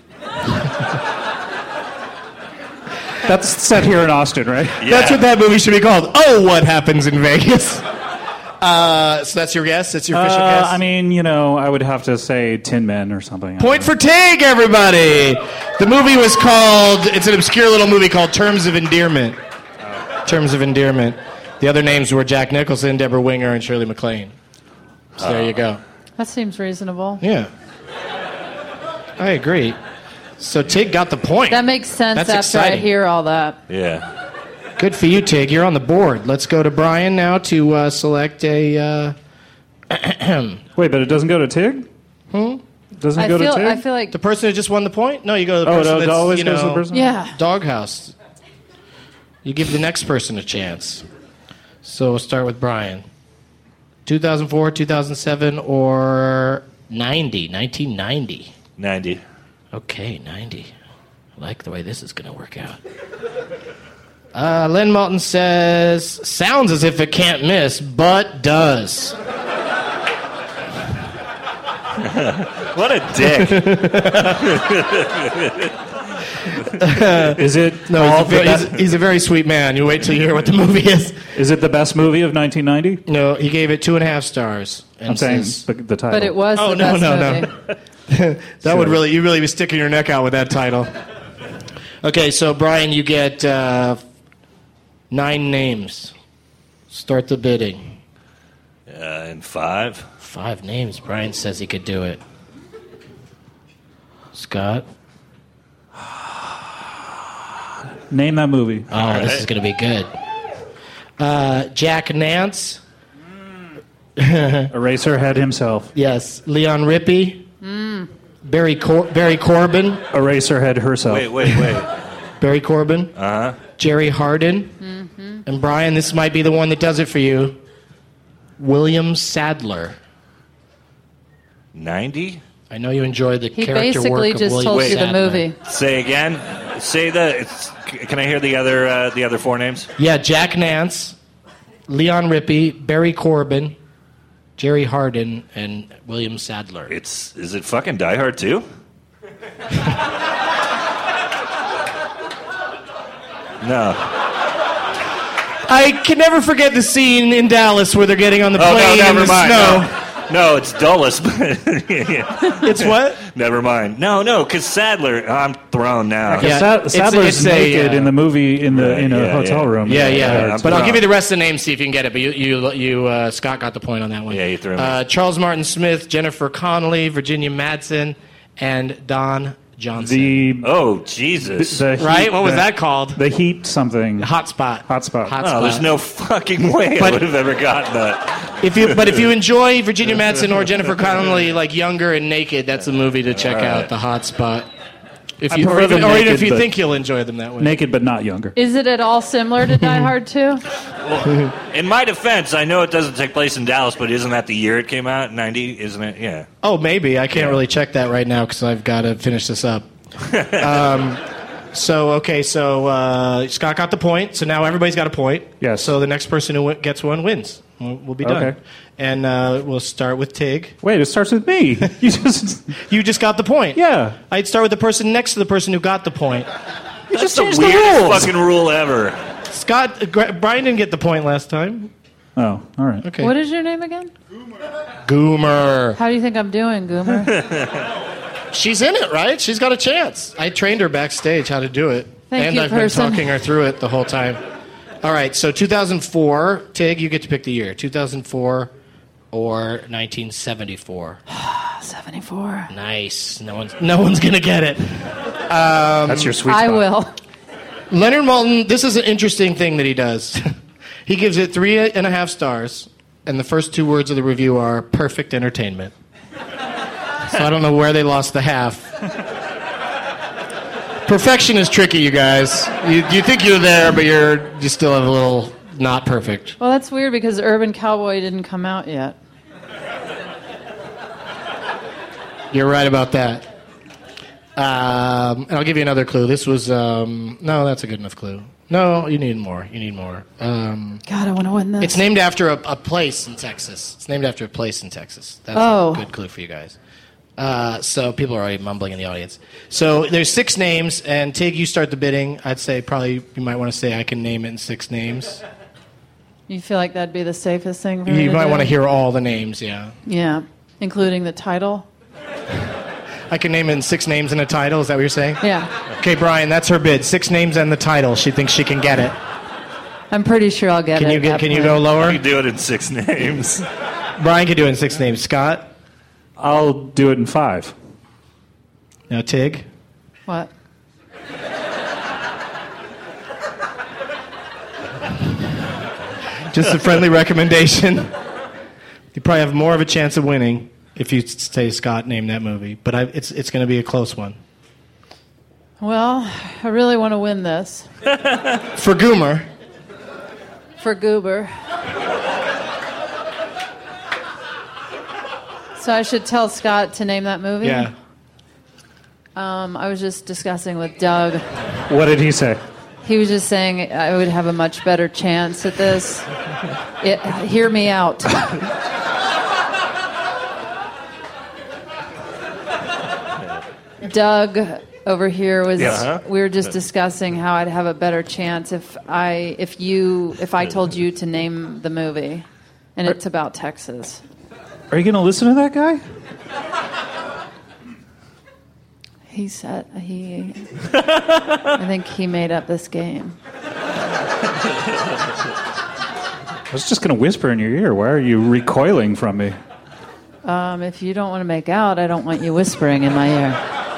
That's set here in Austin, right? Yeah. That's what that movie should be called. Oh, What Happens in Vegas? Uh, so that's your guess? That's your official Uh, guess? I mean, you know, I would have to say Tin Men or something. Point for Tig, everybody! The movie was called, it's an obscure little movie called Terms of Endearment. Terms of Endearment. The other names were Jack Nicholson, Deborah Winger, and Shirley MacLaine. So there you go. That seems reasonable. Yeah. I agree. So Tig got the point. That makes sense That's after exciting. I hear all that. Yeah. Good for you, Tig. You're on the board. Let's go to Brian now to uh, select a... Uh, Wait, but it doesn't go to Tig? Hmm? Doesn't it I go feel, to Tig? I feel like, the person who just won the point? No, you go to the Oh, person no, it that's, always you goes to know, the person? yeah. Doghouse. You give the next person a chance. So we'll start with Brian. two thousand four, two thousand seven, or ninety, nineteen ninety? ninety. Okay, ninety. I like the way this is going to work out. Uh, Len Malton says, sounds as if it can't miss, but does. What a dick. Is it No, all he's a, the ve- best- he's, he's a very sweet man. You wait till you hear what the movie is. Is it the best movie of nineteen ninety? No, he gave it two and a half stars. And I'm saying says- the, the title. But it was Oh, the no, best no, movie. no. That would really, you really be sticking your neck out with that title. Okay, so Brian, you get uh, nine names. Start the bidding. Uh, and five. Five names. Brian says he could do it. Scott? Name that movie. Oh, this is going to be good. Uh, Jack Nance? Eraserhead himself. Yes. Leon Rippey? Mm. Barry, Cor- Barry Corbin? Eraserhead herself. Wait, wait, wait. Barry Corbin, Uh huh. Jerry Hardin, Mm-hmm. and Brian, this might be the one that does it for you, William Sadler. ninety? I know you enjoyed the He character work basically of just William told you the Sadler. movie. Say again. Say the. It's, can I hear the other uh, the other four names? Yeah, Jack Nance, Leon Rippey, Barry Corbin, Jerry Hardin, and William Sadler. It's is it fucking Die Hard two? No. I can never forget the scene in Dallas where they're getting on the Oh plane no, in never the mind. snow. No. No, it's Dulles. It's what? Never mind. No, no, because Sadler. I'm thrown now. Yeah, Sa- it's- Sadler's it's a, naked uh, in the movie in the yeah, in a yeah, hotel yeah. room. Yeah, yeah. Yeah, I'm but I'll wrong. give you the rest of the names, see if you can get it. But you, you, you uh, Scott got the point on that one. Yeah, you threw me. Uh, Charles Martin Smith, Jennifer Connelly, Virginia Madsen, and Don Johnson. The Oh Jesus! the heat, right? What was the- that called? The Heat something. Hotspot. Hotspot. Hotspot. Oh, there's no fucking way I But- would have ever gotten that. If you, but if you enjoy Virginia Madsen or Jennifer Connelly, like younger and naked, that's a movie to check All right. out. The Hotspot. If I you, or prefer even, them or even naked, if you but- think you'll enjoy them that way. Naked but not younger. Is it at all similar to Die Hard two? In my defense, I know it doesn't take place in Dallas, but isn't that the year it came out? ninety, isn't it? Yeah. Oh, maybe. I can't really check that right now because I've got to finish this up. um, so, okay, so uh, Scott got the point. So now everybody's got a point. Yes. So the next person who w- gets one wins. We'll, we'll be done. Okay. And uh, we'll start with Tig. Wait, it starts with me. You just You just got the point. yeah. I'd start with the person next to the person who got the point. That's just the changed the weirdest rules. fucking rule ever. Scott, uh, Gra- Brian didn't get the point last time. Oh, all right. Okay. What is your name again? Goomer. How do you think I'm doing, Goomer? She's in it, right? She's got a chance. I trained her backstage how to do it. Thank and you, I've person. been talking her through it the whole time. All right, so two thousand four, Tig, you get to pick the year. two thousand four or nineteen seventy-four. seventy-four. Nice. No one's no one's going to get it. That's your sweet spot. I will. Leonard Maltin, this is an interesting thing that he does. He gives it three and a half stars, and the first two words of the review are perfect entertainment. So I don't know where they lost the half. Perfection is tricky, you guys. You, you think you're there, but you're you still have a little not perfect. Well, that's weird because Urban Cowboy didn't come out yet. You're right about that. Um, and I'll give you another clue. This was um, no, that's a good enough clue. No, you need more. You need more. Um, God, I want to win this. it's named after a, a place in Texas. It's named after a place in Texas. That's Oh. a good clue for you guys. Uh, so people are already mumbling in the audience. So there's six names, and Tig, you start the bidding. I'd say probably you might want to say I can name it in six names. You feel like that'd be the safest thing for me You to might do? want to hear all the names. Yeah, Yeah, including the title. I can name it in six names and a title. Is that what you're saying? Yeah, Okay, Brian, that's her bid. Six names and the title. She thinks she can get it. I'm pretty sure I'll get Can it. you at get? that Can you point. go lower? You do it in six names. Brian can do it in six names. Scott, I'll do it in five. now Tig. What? Just a friendly recommendation. You probably have more of a chance of winning if you say Scott named that movie, but I, it's it's going to be a close one. Well, I really want to win this For Goomer, for Goober. So I should tell Scott to name that movie? yeah. Um, I was just discussing with Doug. What did he say? He was just saying I would have a much better chance at this. It, hear me out. Doug over here was. Yeah. We were just discussing how I'd have a better chance if I if you if I told you to name the movie, and it's about Texas. Are you going to listen to that guy? He said he. I think he made up this game. I was just going to whisper in your ear. Why are you recoiling from me? Um, if you don't want to make out, I don't want you whispering in my ear.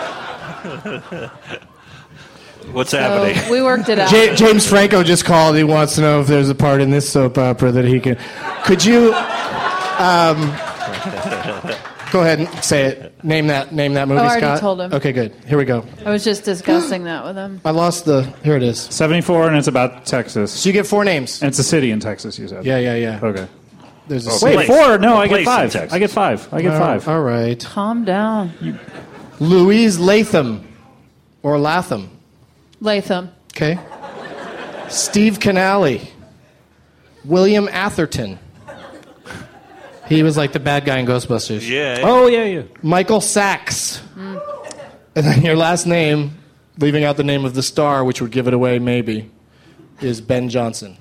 What's So happening? we worked it out. J- James Franco just called. He wants to know if there's a part in this soap opera that he can. Could you? Um, Go ahead and say it. Name that. Name that movie, Oh, I already Scott. told him. Okay, good. Here we go. I was just discussing that with him. I lost the. Here it is. seventy-four, and it's about Texas. So you get four names. And it's a city in Texas, you said. Yeah, yeah, yeah. Okay. There's a Oh, city. Wait, four? No, I get place in five. Texas. I get five. I get All- five. All right. Calm down. Louise Latham, or Latham. Latham. Okay. Steve Canale. William Atherton. He was like the bad guy in Ghostbusters. Yeah. Oh, yeah, yeah. Michael Sachs. And then your last name, leaving out the name of the star, which would give it away maybe, is Ben Johnson.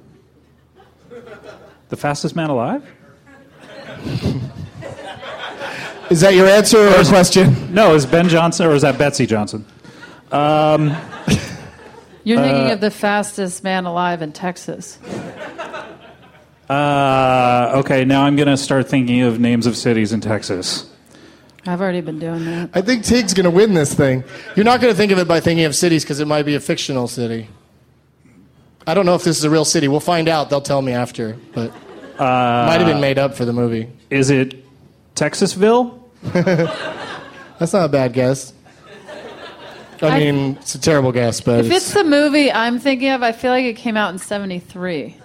The fastest man alive? Is that your answer or a question? No, is Ben Johnson or is that Betsy Johnson? Um, You're thinking Uh, of the fastest man alive in Texas. uh, okay, now I'm going to start thinking of names of cities in Texas. I've already been doing that. I think Tig's going to win this thing. You're not going to think of it by thinking of cities because it might be a fictional city. I don't know if this is a real city. We'll find out. They'll tell me after. But Uh, might have been made up for the movie. Is it Texasville? That's not a bad guess. I, I- mean, it's a terrible guess, but If it's the movie I'm thinking of, I feel like it came out in seventy-three.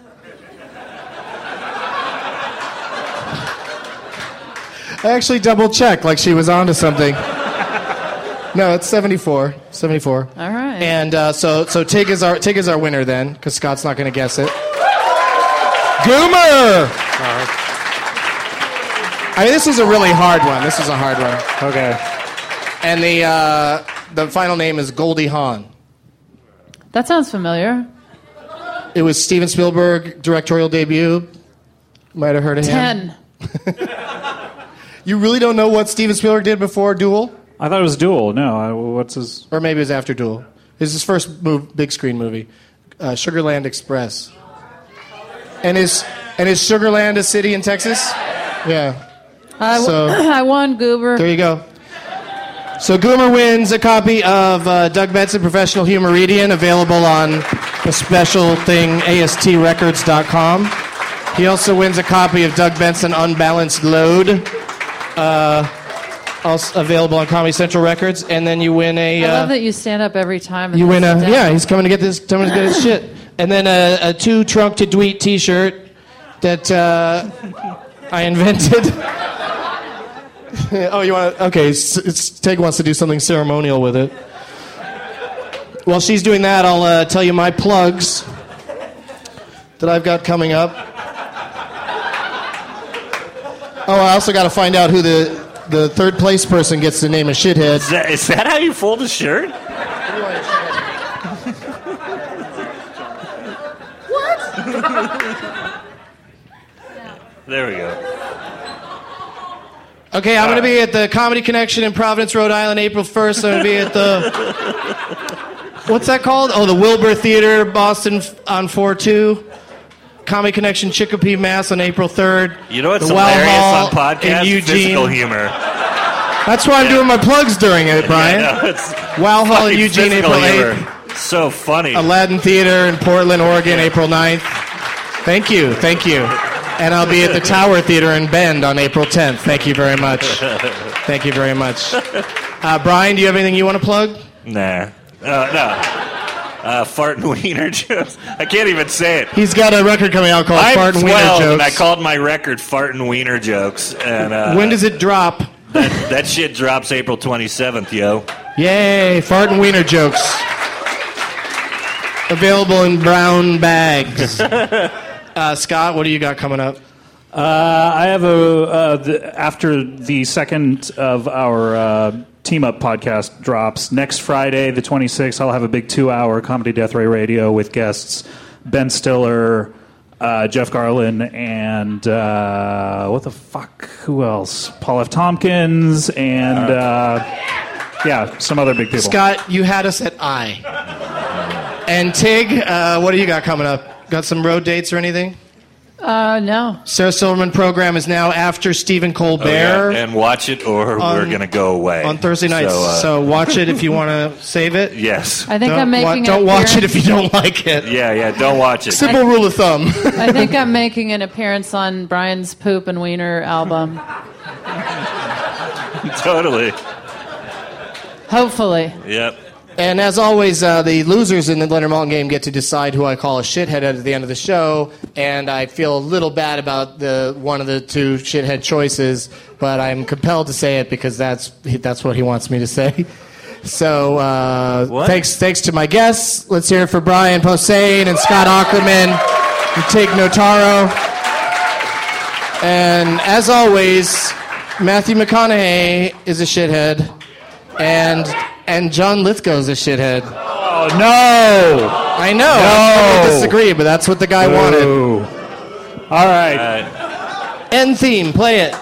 I actually double-checked like she was onto something. No, it's seventy-four. seventy-four. All right. And uh, so, so Tig is our Tig is our winner then, because Scott's not going to guess it. Goomer. I mean, this is a really hard one. This is a hard one. Okay. And the uh, the final name is Goldie Hawn. That sounds familiar. It was Steven Spielberg directorial debut. Might have heard of him. Ten. You really don't know what Steven Spielberg did before Duel, I thought it was Duel. No, I, what's his... or maybe it was after Duel. It was his first move, big screen movie, uh, Sugarland Express. And is and is Sugarland a city in Texas? Yeah. I, w- So- I won, Goober. There you go. So Goomer wins a copy of uh, Doug Benson Professional Humoridian, available on a special thing, A S T records dot com. He also wins a copy of Doug Benson Unbalanced Load, uh, also available on Comedy Central Records. And then you win a... I Uh, love that you stand up every time. And you win sit a... down. Yeah, he's coming to get this, coming to get his shit. And then a, a two trunk to Dweet t-shirt that uh, I invented. Oh, you want to... Okay, s- it's, Tig wants to do something ceremonial with it. While she's doing that, I'll uh, tell you my plugs that I've got coming up. Oh, I also got to find out who the, the third place person gets to name a shithead. Is that, is that how you fold a shirt? There we go. Okay, I'm going to be at the Comedy Connection in Providence, Rhode Island, April first. I'm going to be at the... What's that called? Oh, the Wilbur Theater, Boston f- on four two. Comedy Connection, Chicopee, Mass. on April third. You know what's the Well hilarious Hall on podcasts? in Eugene. Physical humor. That's why I'm doing my plugs during it, Brian. Yeah, no, it's Wow Hall in fucking Eugene, physical April humor. eighth. So funny. Aladdin Theater in Portland, Oregon, April ninth. Thank you, thank you. And I'll be at the Tower Theater in Bend on April tenth. Thank you very much. Thank you very much. Uh, Brian, do you have anything you want to plug? Nah. Uh, no. Uh, fart and wiener jokes. I can't even say it. He's got a record coming out called I'm Fart and Wiener twelve, Jokes. and I called my record Fart and Wiener Jokes. And uh, When does it drop? that, that shit drops April twenty-seventh, yo. Yay, Fart and Wiener Jokes. Available in brown bags. Uh, Scott, what do you got coming up? Uh, I have a uh, the, after the second of our uh, Team Up podcast drops next Friday, the twenty-sixth. I'll have a big two-hour Comedy Death Ray Radio with guests Ben Stiller, uh, Jeff Garlin, and uh, what the fuck? Who else? Paul F. Tompkins, and uh, yeah, some other big people. Scott, you had us at I. And Tig, uh, what do you got coming up? Got some road dates or anything? Uh, no. Sarah Silverman program is now after Stephen Colbert. Oh, yeah. And watch it or On- we're going to go away. on Thursday nights. So, So, uh, watch it if you want to save it. yes. I think Don't, I'm wa- making. don't an watch it appearance- if you don't like it. Yeah, yeah, don't watch it. Simple rule of thumb. I think I'm making an appearance on Brian's Poop and Wiener album. Totally. Hopefully. Yep. And as always, uh, the losers in the Leonard Maltin game get to decide who I call a shithead at the end of the show. And I feel a little bad about the one of the two shithead choices, but I'm compelled to say it because that's that's what he wants me to say. So uh, thanks thanks to my guests. Let's hear it for Brian Posehn and Scott Aukerman and Tig Notaro. And as always, Matthew McConaughey is a shithead, and and John Lithgow's a shithead. Oh no! I know. No. I disagree, but that's what the guy wanted. All right. Uh, End theme. Play it.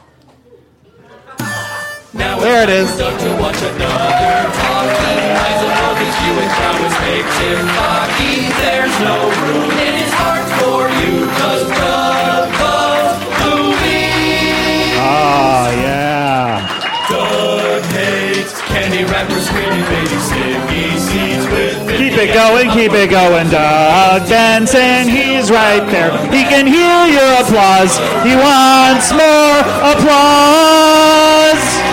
Now There it is. Stuck to watch another talking. Eyes of all these you and Thomas makes him cocky. There's no room in his heart for you, cause Doug loves movies. Oh, yeah. Doug hates candy wrappers, screaming baby sticky seeds with Keep it going, keep it going, Doug Benson, he's right there. He can hear your applause. He wants more applause.